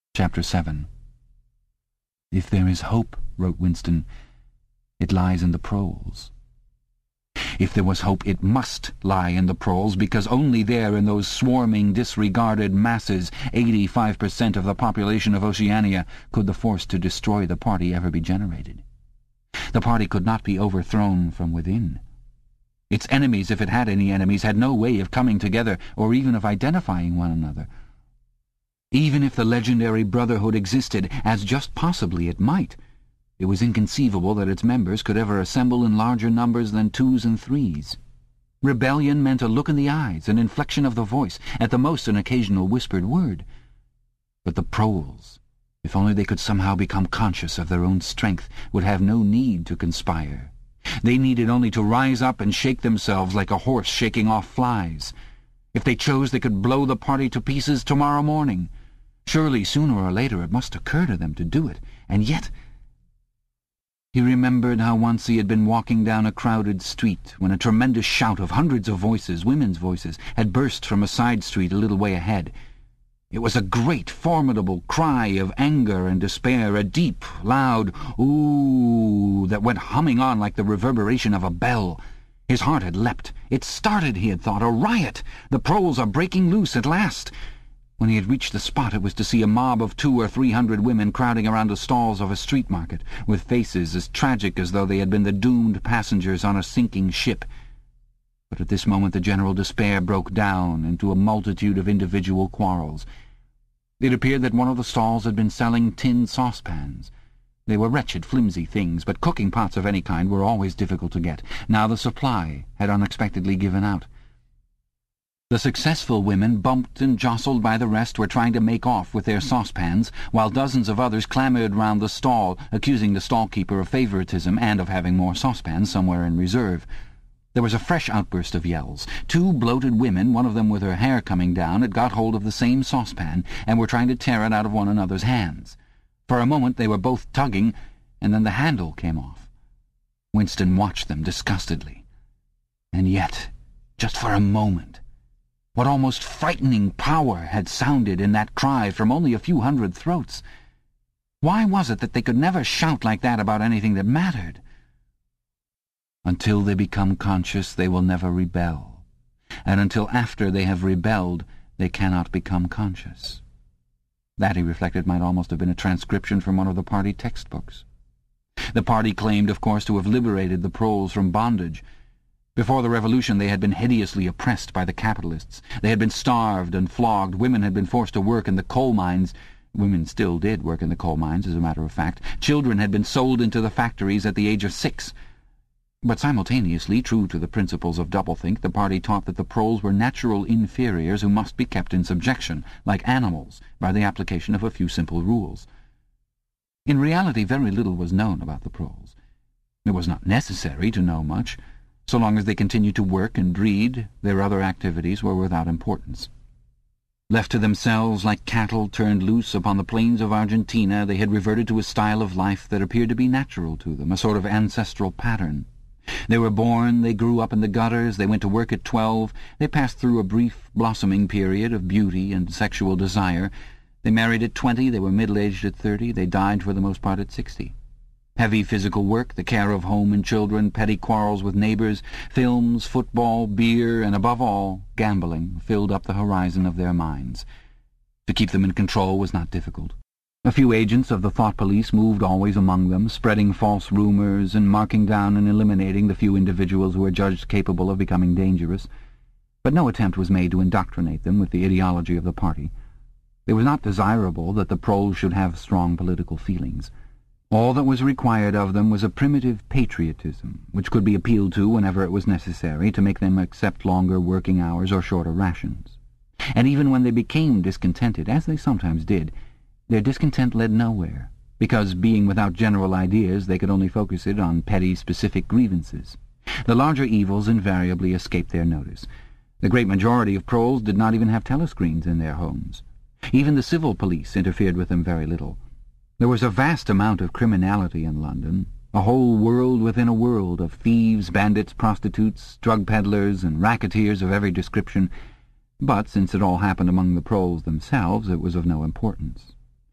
Chapter 7. "If there is hope," wrote Winston, "it lies in the proles." If there was hope, it must lie in the proles, because only there, in those swarming, disregarded masses, 85% of the population of Oceania, could the force to destroy the party ever be generated. The party could not be overthrown from within. Its enemies, if it had any enemies, had no way of coming together, or even of identifying one another. Even if the legendary Brotherhood existed, as just possibly it might, it was inconceivable that its members could ever assemble in larger numbers than 2s and 3s. Rebellion meant a look in the eyes, an inflection of the voice, at the most an occasional whispered word. But the proles, if only they could somehow become conscious of their own strength, would have no need to conspire. They needed only to rise up and shake themselves like a horse shaking off flies. If they chose, they could blow the party to pieces tomorrow morning. Surely, sooner or later, it must occur to them to do it. And yet... He remembered how once he had been walking down a crowded street when a tremendous shout of hundreds of voices, women's voices, had burst from a side street a little way ahead. It was a great, formidable cry of anger and despair, a deep, loud "ooh" that went humming on like the reverberation of a bell. His heart had leapt. It started, he had thought, a riot. The proles are breaking loose at last. When he had reached the spot, it was to see a mob of 200 or 300 women crowding around the stalls of a street market, with faces as tragic as though they had been the doomed passengers on a sinking ship. But at this moment the general despair broke down into a multitude of individual quarrels. It appeared that one of the stalls had been selling tin saucepans. They were wretched, flimsy things, but cooking pots of any kind were always difficult to get. Now the supply had unexpectedly given out. The successful women, bumped and jostled by the rest, were trying to make off with their saucepans, while dozens of others clamoured round the stall, accusing the stallkeeper of favouritism and of having more saucepans somewhere in reserve. There was a fresh outburst of yells. 2 bloated women, one of them with her hair coming down, had got hold of the same saucepan and were trying to tear it out of one another's hands. For a moment they were both tugging, and then the handle came off. Winston watched them disgustedly. And yet, just for a moment, what almost frightening power had sounded in that cry from only a few hundred throats? Why was it that they could never shout like that about anything that mattered? Until they become conscious, they will never rebel, and until after they have rebelled, they cannot become conscious. That, he reflected, might almost have been a transcription from one of the party textbooks. The party claimed, of course, to have liberated the proles from bondage. Before the revolution they had been hideously oppressed by the capitalists. They had been starved and flogged. Women had been forced to work in the coal mines. Women still did work in the coal mines, as a matter of fact. Children had been sold into the factories at the age of 6. But simultaneously, true to the principles of doublethink, the party taught that the proles were natural inferiors who must be kept in subjection, like animals, by the application of a few simple rules. In reality, very little was known about the proles. It was not necessary to know much. So long as they continued to work and read, their other activities were without importance. Left to themselves like cattle turned loose upon the plains of Argentina, they had reverted to a style of life that appeared to be natural to them, a sort of ancestral pattern. They were born, they grew up in the gutters, they went to work at 12, they passed through a brief blossoming period of beauty and sexual desire, they married at 20, they were middle-aged at 30, they died for the most part at 60. Heavy physical work, the care of home and children, petty quarrels with neighbours, films, football, beer, and above all, gambling, filled up the horizon of their minds. To keep them in control was not difficult. A few agents of the thought police moved always among them, spreading false rumours and marking down and eliminating the few individuals who were judged capable of becoming dangerous. But no attempt was made to indoctrinate them with the ideology of the party. It was not desirable that the proles should have strong political feelings. All that was required of them was a primitive patriotism, which could be appealed to whenever it was necessary to make them accept longer working hours or shorter rations. And even when they became discontented, as they sometimes did, their discontent led nowhere, because, being without general ideas, they could only focus it on petty, specific grievances. The larger evils invariably escaped their notice. The great majority of proles did not even have telescreens in their homes. Even the civil police interfered with them very little. There was a vast amount of criminality in London, a whole world within a world of thieves, bandits, prostitutes, drug peddlers, and racketeers of every description, but since it all happened among the proles themselves, it was of no importance.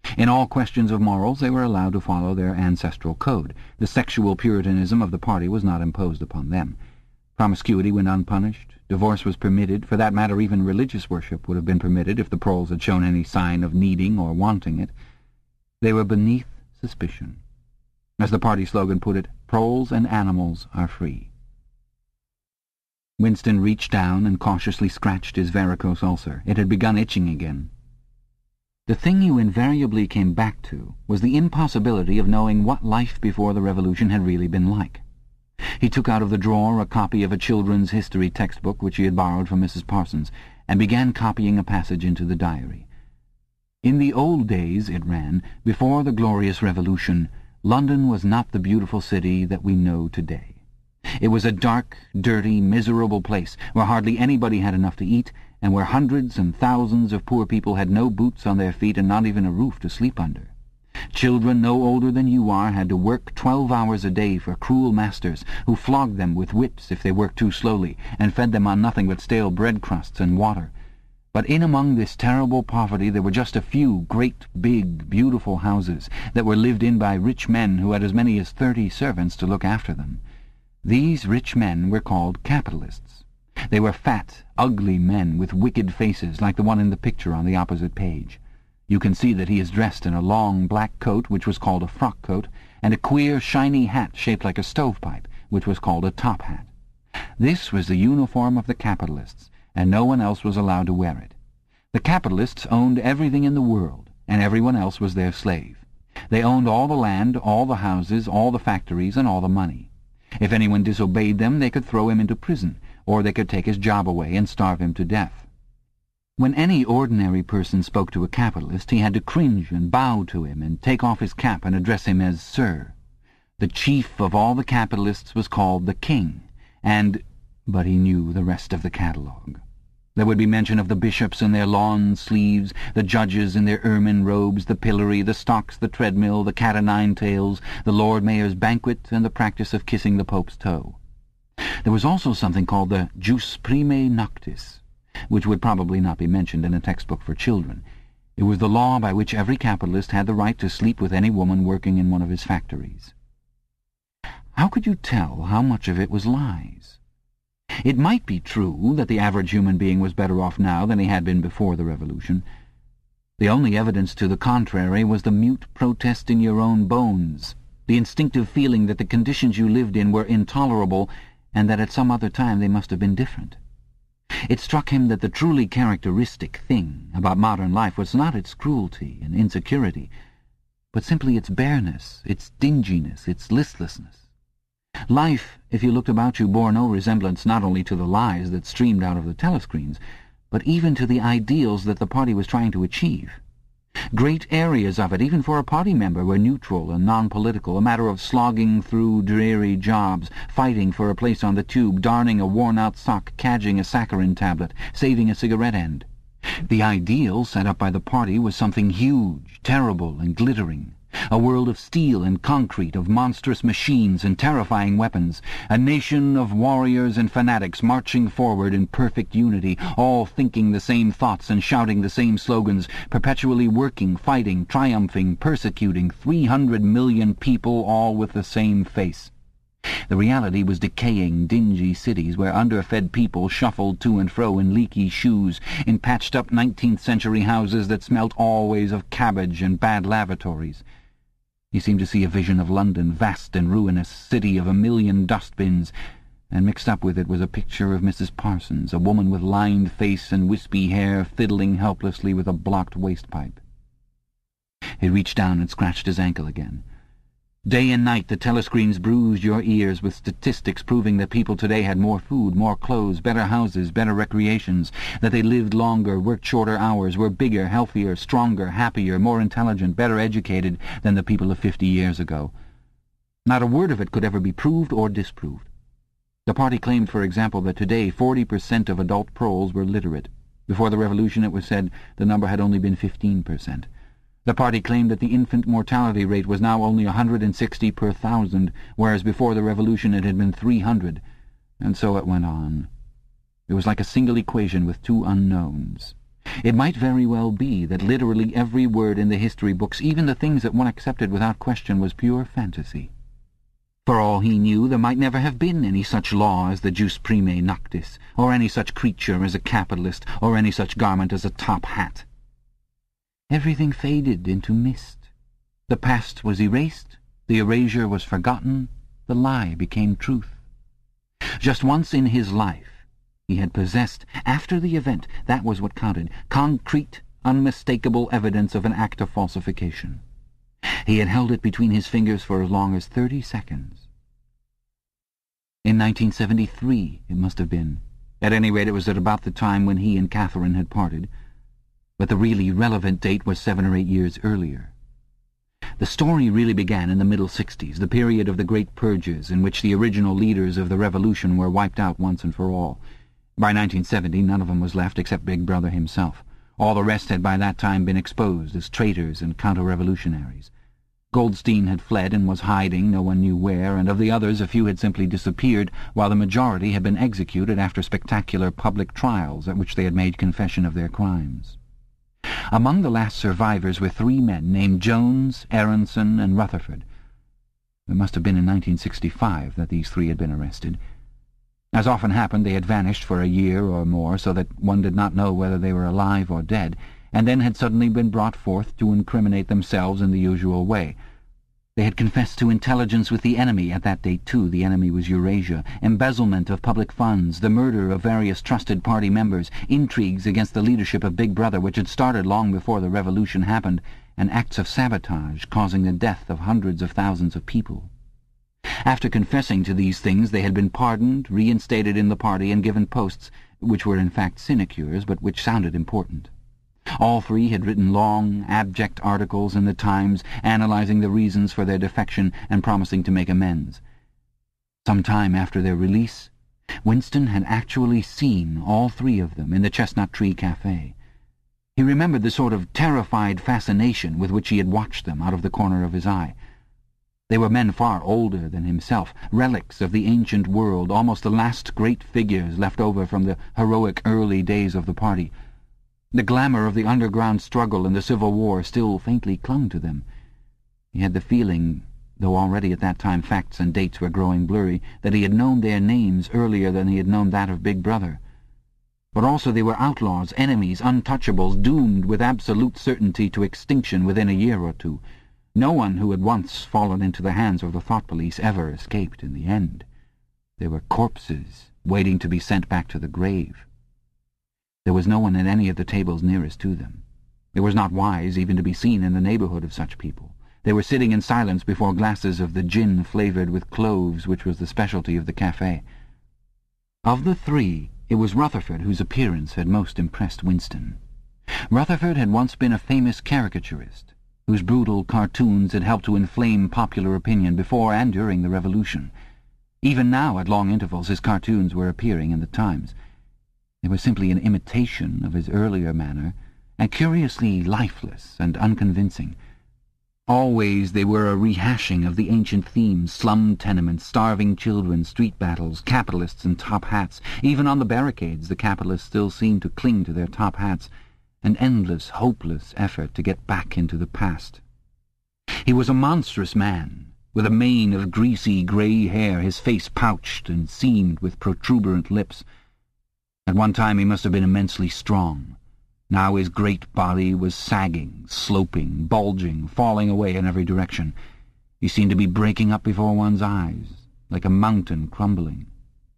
In all questions of morals they were allowed to follow their ancestral code. The sexual puritanism of the party was not imposed upon them. Promiscuity went unpunished. Divorce was permitted. For that matter, even religious worship would have been permitted if the proles had shown any sign of needing or wanting it. They were beneath suspicion. As the party slogan put it, proles and animals are free. Winston reached down and cautiously scratched his varicose ulcer. It had begun itching again. The thing you invariably came back to was the impossibility of knowing what life before the Revolution had really been like. He took out of the drawer a copy of a children's history textbook which he had borrowed from Mrs. Parsons, and began copying a passage into the diary. In the old days, it ran, before the glorious Revolution, London was not the beautiful city that we know today. It was a dark, dirty, miserable place where hardly anybody had enough to eat, and where hundreds and thousands of poor people had no boots on their feet and not even a roof to sleep under. Children no older than you are had to work 12 hours a day for cruel masters who flogged them with whips if they worked too slowly and fed them on nothing but stale bread crusts and water. But in among this terrible poverty there were just a few great, big, beautiful houses that were lived in by rich men who had as many as 30 servants to look after them. These rich men were called capitalists. They were fat, ugly men with wicked faces like the one in the picture on the opposite page. You can see that he is dressed in a long black coat, which was called a frock coat, and a queer, shiny hat shaped like a stovepipe, which was called a top hat. This was the uniform of the capitalists, and no one else was allowed to wear it. The capitalists owned everything in the world, and everyone else was their slave. They owned all the land, all the houses, all the factories, and all the money. If anyone disobeyed them, they could throw him into prison, or they could take his job away and starve him to death. When any ordinary person spoke to a capitalist, he had to cringe and bow to him and take off his cap and address him as Sir. The chief of all the capitalists was called the King, but he knew the rest of the catalogue. There would be mention of the bishops in their lawn sleeves, the judges in their ermine robes, the pillory, the stocks, the treadmill, the cat-o'-nine-tails, the Lord Mayor's banquet, and the practice of kissing the Pope's toe. There was also something called the jus primae noctis, which would probably not be mentioned in a textbook for children. It was the law by which every capitalist had the right to sleep with any woman working in one of his factories. How could you tell how much of it was lies? It might be true that the average human being was better off now than he had been before the Revolution. The only evidence to the contrary was the mute protest in your own bones, the instinctive feeling that the conditions you lived in were intolerable and that at some other time they must have been different. It struck him that the truly characteristic thing about modern life was not its cruelty and insecurity, but simply its bareness, its dinginess, its listlessness. Life, if you looked about you, bore no resemblance not only to the lies that streamed out of the telescreens, but even to the ideals that the party was trying to achieve. Great areas of it, even for a party member, were neutral and non-political, a matter of slogging through dreary jobs, fighting for a place on the tube, darning a worn-out sock, cadging a saccharin tablet, saving a cigarette end. The ideal set up by the party was something huge, terrible, and glittering. A world of steel and concrete, of monstrous machines and terrifying weapons, a nation of warriors and fanatics marching forward in perfect unity, all thinking the same thoughts and shouting the same slogans, perpetually working, fighting, triumphing, persecuting, 300 million people, all with the same face. The reality was decaying, dingy cities where underfed people shuffled to and fro in leaky shoes, in patched-up 19th-century houses that smelt always of cabbage and bad lavatories. He seemed to see a vision of London, vast and ruinous, city of 1,000,000 dustbins, and mixed up with it was a picture of Mrs. Parsons, a woman with lined face and wispy hair, fiddling helplessly with a blocked waste-pipe. He reached down and scratched his ankle again. Day and night the telescreens bruised your ears with statistics proving that people today had more food, more clothes, better houses, better recreations, that they lived longer, worked shorter hours, were bigger, healthier, stronger, happier, more intelligent, better educated than the people of 50 years ago. Not a word of it could ever be proved or disproved. The party claimed, for example, that today 40% of adult proles were literate. Before the Revolution, it was said, the number had only been 15%. The party claimed that the infant mortality rate was now only 160 per 1,000, whereas before the Revolution it had been 300, and so it went on. It was like a single equation with two unknowns. It might very well be that literally every word in the history books, even the things that one accepted without question, was pure fantasy. For all he knew, there might never have been any such law as the jus primae noctis, or any such creature as a capitalist, or any such garment as a top hat. Everything faded into mist. The past was erased, the erasure was forgotten, the lie became truth. Just once in his life he had possessed, after the event, that was what counted, concrete, unmistakable evidence of an act of falsification. He had held it between his fingers for as long as 30 seconds. In 1973, it must have been. At any rate, it was at about the time when he and Catherine had parted. But the really relevant date was 7 or 8 years earlier. The story really began in the middle 60s, the period of the great purges in which the original leaders of the revolution were wiped out once and for all. By 1970, none of them was left except Big Brother himself. All the rest had by that time been exposed as traitors and counter-revolutionaries. Goldstein had fled and was hiding, no one knew where, and of the others a few had simply disappeared, while the majority had been executed after spectacular public trials at which they had made confession of their crimes. Among the last survivors were 3 men named Jones, Aronson, and Rutherford. It must have been in 1965 that these 3 had been arrested. As often happened, they had vanished for a year or more, so that one did not know whether they were alive or dead, and then had suddenly been brought forth to incriminate themselves in the usual way. They had confessed to intelligence with the enemy at that date, too. The enemy was Eurasia, embezzlement of public funds, the murder of various trusted party members, intrigues against the leadership of Big Brother, which had started long before the revolution happened, and acts of sabotage causing the death of hundreds of thousands of people. After confessing to these things, they had been pardoned, reinstated in the party, and given posts, which were in fact sinecures, but which sounded important. All 3 had written long, abject articles in the Times, analyzing the reasons for their defection and promising to make amends. Some time after their release, Winston had actually seen all 3 of them in the Chestnut Tree Cafe. He remembered the sort of terrified fascination with which he had watched them out of the corner of his eye. They were men far older than himself, relics of the ancient world, almost the last great figures left over from the heroic early days of the party. The glamour of the underground struggle and the Civil War still faintly clung to them. He had the feeling, though already at that time facts and dates were growing blurry, that he had known their names earlier than he had known that of Big Brother. But also they were outlaws, enemies, untouchables, doomed with absolute certainty to extinction within a year or 2. No one who had once fallen into the hands of the thought police ever escaped in the end. They were corpses, waiting to be sent back to the grave. There was no one at any of the tables nearest to them. It was not wise even to be seen in the neighbourhood of such people. They were sitting in silence before glasses of the gin flavoured with cloves, which was the specialty of the cafe. Of the 3, it was Rutherford whose appearance had most impressed Winston. Rutherford had once been a famous caricaturist, whose brutal cartoons had helped to inflame popular opinion before and during the Revolution. Even now, at long intervals, his cartoons were appearing in the Times. They were simply an imitation of his earlier manner, and curiously lifeless and unconvincing. Always they were a rehashing of the ancient themes: slum tenements, starving children, street battles, capitalists and top hats. Even on the barricades the capitalists still seemed to cling to their top hats, an endless, hopeless effort to get back into the past. He was a monstrous man, with a mane of greasy grey hair, his face pouched and seamed with protuberant lips. At one time he must have been immensely strong. Now his great body was sagging, sloping, bulging, falling away in every direction. He seemed to be breaking up before one's eyes, like a mountain crumbling.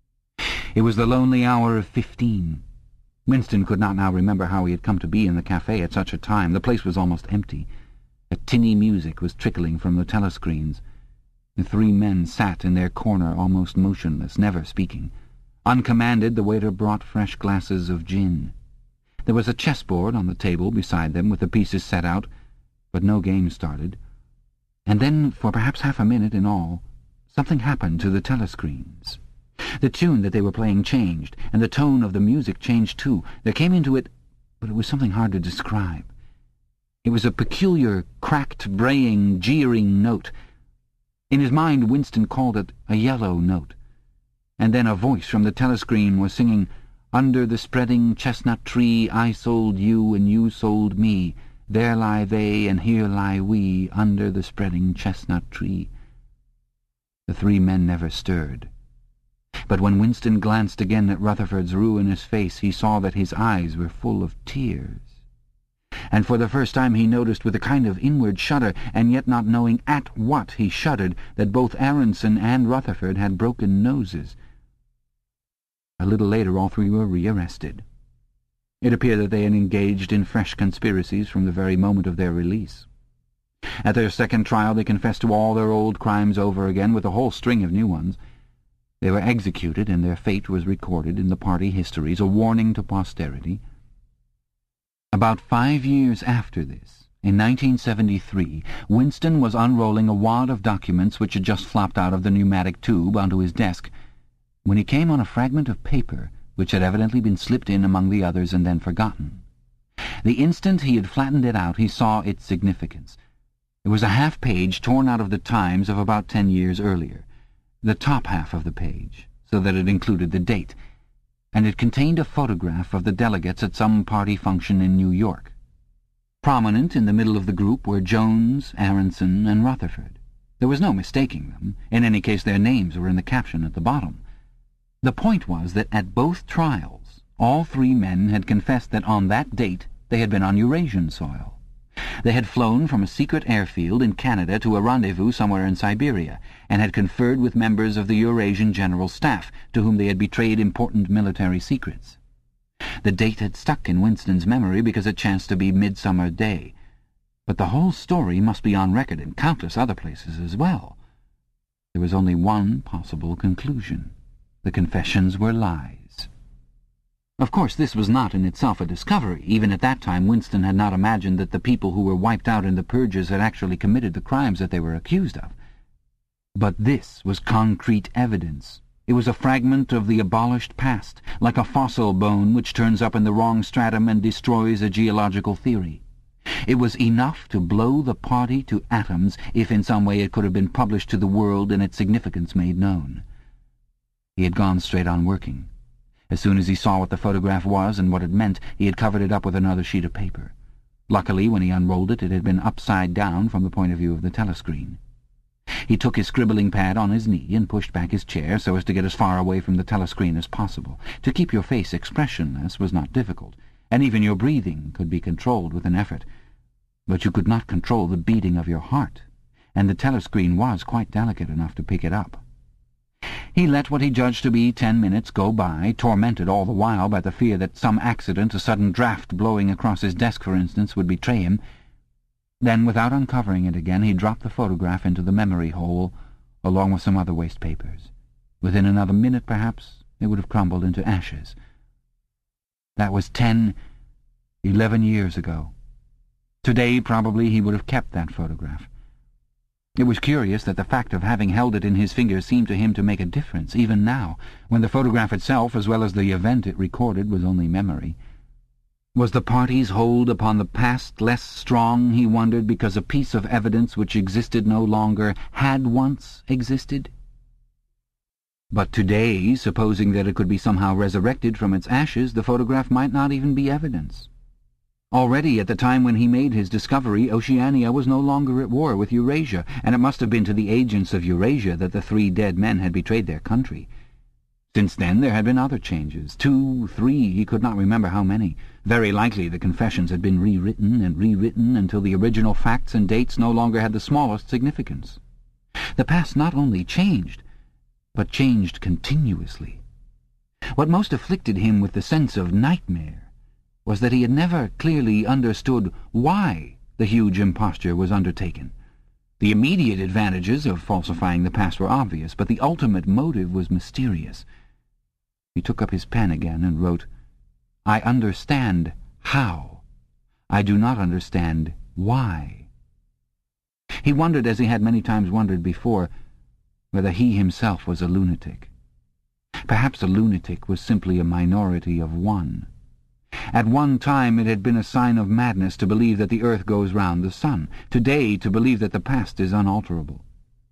It was the lonely hour of 15. Winston could not now remember how he had come to be in the cafe at such a time. The place was almost empty. A tinny music was trickling from the telescreens. The 3 men sat in their corner almost motionless, never speaking. Uncommanded, the waiter brought fresh glasses of gin. There was a chessboard on the table beside them with the pieces set out, but no game started. And then, for perhaps half a minute in all, something happened to the telescreens. The tune that they were playing changed, and the tone of the music changed too. There came into it, but it was something hard to describe. It was a peculiar, cracked, braying, jeering note. In his mind, Winston called it a yellow note. And then a voice from the telescreen was singing, Under the spreading chestnut tree I sold you and you sold me. There lie they and here lie we, under the spreading chestnut tree. The three men never stirred. But when Winston glanced again at Rutherford's ruinous face, he saw that his eyes were full of tears. And for the first time he noticed with a kind of inward shudder, and yet not knowing at what he shuddered, that both Aronson and Rutherford had broken noses. A little later all three were rearrested. It appeared that they had engaged in fresh conspiracies from the very moment of their release. At their second trial they confessed to all their old crimes over again, with a whole string of new ones. They were executed, and their fate was recorded in the party histories, a warning to posterity. About 5 years after this, in 1973, Winston was unrolling a wad of documents which had just flopped out of the pneumatic tube onto his desk, when he came on a fragment of paper which had evidently been slipped in among the others and then forgotten. The instant he had flattened it out, he saw its significance. It was a half-page torn out of the Times of about 10 years earlier, the top half of the page, so that it included the date, and it contained a photograph of the delegates at some party function in New York. Prominent in the middle of the group were Jones, Aronson, and Rutherford. There was no mistaking them. In any case, their names were in the caption at the bottom. The point was that at both trials, all three men had confessed that on that date they had been on Eurasian soil. They had flown from a secret airfield in Canada to a rendezvous somewhere in Siberia, and had conferred with members of the Eurasian General Staff, to whom they had betrayed important military secrets. The date had stuck in Winston's memory because it chanced to be Midsummer Day. But the whole story must be on record in countless other places as well. There was only one possible conclusion. The confessions were lies. Of course, this was not in itself a discovery. Even at that time, Winston had not imagined that the people who were wiped out in the purges had actually committed the crimes that they were accused of. But this was concrete evidence. It was a fragment of the abolished past, like a fossil bone which turns up in the wrong stratum and destroys a geological theory. It was enough to blow the party to atoms if in some way it could have been published to the world and its significance made known. He had gone straight on working. As soon as he saw what the photograph was and what it meant, he had covered it up with another sheet of paper. Luckily, when he unrolled it, it had been upside down from the point of view of the telescreen. He took his scribbling pad on his knee and pushed back his chair so as to get as far away from the telescreen as possible. To keep your face expressionless was not difficult, and even your breathing could be controlled with an effort. But you could not control the beating of your heart, and the telescreen was quite delicate enough to pick it up. He let what he judged to be 10 minutes go by, tormented all the while by the fear that some accident, a sudden draught blowing across his desk, for instance, would betray him. Then, without uncovering it again, he dropped the photograph into the memory hole, along with some other waste papers. Within another minute, perhaps, it would have crumbled into ashes. That was 11 years ago. Today, probably, he would have kept that photograph. It was curious that the fact of having held it in his fingers seemed to him to make a difference, even now, when the photograph itself, as well as the event it recorded, was only memory. Was the party's hold upon the past less strong, he wondered, because a piece of evidence which existed no longer had once existed? But today, supposing that it could be somehow resurrected from its ashes, the photograph might not even be evidence. Already, at the time when he made his discovery, Oceania was no longer at war with Eurasia, and it must have been to the agents of Eurasia that the 3 dead men had betrayed their country. Since then there had been other changes, 2, 3, he could not remember how many. Very likely the confessions had been rewritten and rewritten until the original facts and dates no longer had the smallest significance. The past not only changed, but changed continuously. What most afflicted him with the sense of nightmare was that he had never clearly understood why the huge imposture was undertaken. The immediate advantages of falsifying the past were obvious, but the ultimate motive was mysterious. He took up his pen again and wrote, "I understand how. I do not understand why." He wondered, as he had many times wondered before, whether he himself was a lunatic. Perhaps a lunatic was simply a minority of one. At one time it had been a sign of madness to believe that the earth goes round the sun. Today, to believe that the past is unalterable.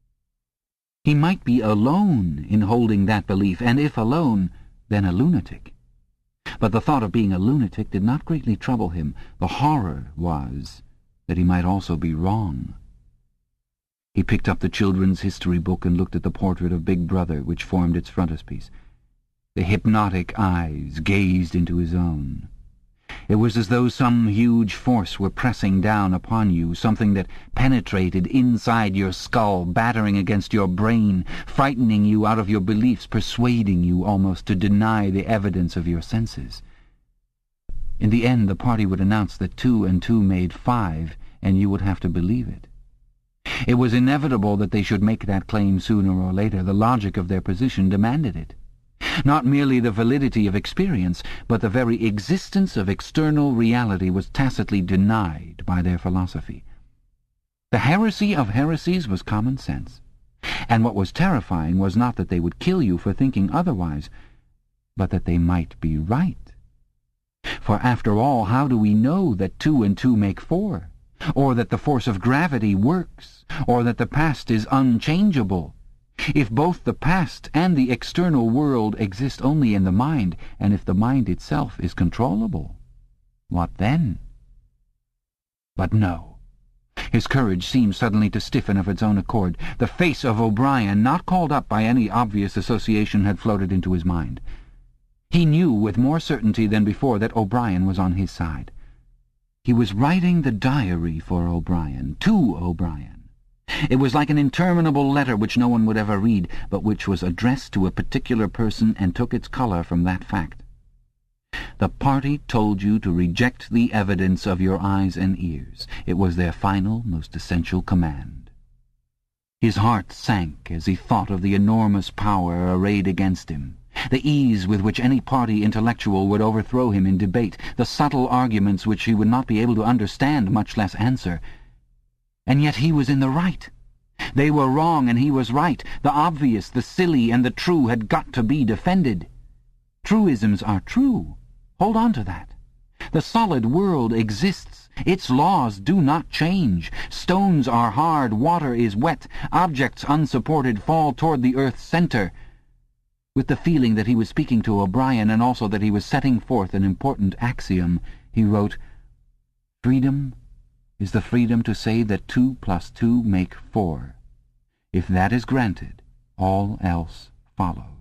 He might be alone in holding that belief, and if alone, then a lunatic. But the thought of being a lunatic did not greatly trouble him. The horror was that he might also be wrong. He picked up the children's history book and looked at the portrait of Big Brother which formed its frontispiece. The hypnotic eyes gazed into his own. It was as though some huge force were pressing down upon you, something that penetrated inside your skull, battering against your brain, frightening you out of your beliefs, persuading you almost to deny the evidence of your senses. In the end, the party would announce that 2 and 2 made 5, and you would have to believe it. It was inevitable that they should make that claim sooner or later. The logic of their position demanded it. Not merely the validity of experience, but the very existence of external reality was tacitly denied by their philosophy. The heresy of heresies was common sense, and what was terrifying was not that they would kill you for thinking otherwise, but that they might be right. For after all, how do we know that 2 and 2 make 4, or that the force of gravity works, or that the past is unchangeable? If both the past and the external world exist only in the mind, and if the mind itself is controllable, what then? But no. His courage seemed suddenly to stiffen of its own accord. The face of O'Brien, not called up by any obvious association, had floated into his mind. He knew with more certainty than before that O'Brien was on his side. He was writing the diary for O'Brien, to O'Brien. It was like an interminable letter which no one would ever read, but which was addressed to a particular person and took its colour from that fact. The party told you to reject the evidence of your eyes and ears. It was their final, most essential command. His heart sank as he thought of the enormous power arrayed against him, the ease with which any party intellectual would overthrow him in debate, the subtle arguments which he would not be able to understand, much less answer. And yet he was in the right. They were wrong and he was right. The obvious, the silly, and the true had got to be defended. Truisms are true. Hold on to that. The solid world exists. Its laws do not change. Stones are hard, water is wet, objects unsupported fall toward the earth's center. With the feeling that he was speaking to O'Brien and also that he was setting forth an important axiom, he wrote, "Freedom is the freedom to say that 2 + 2 make 4. If that is granted, all else follows."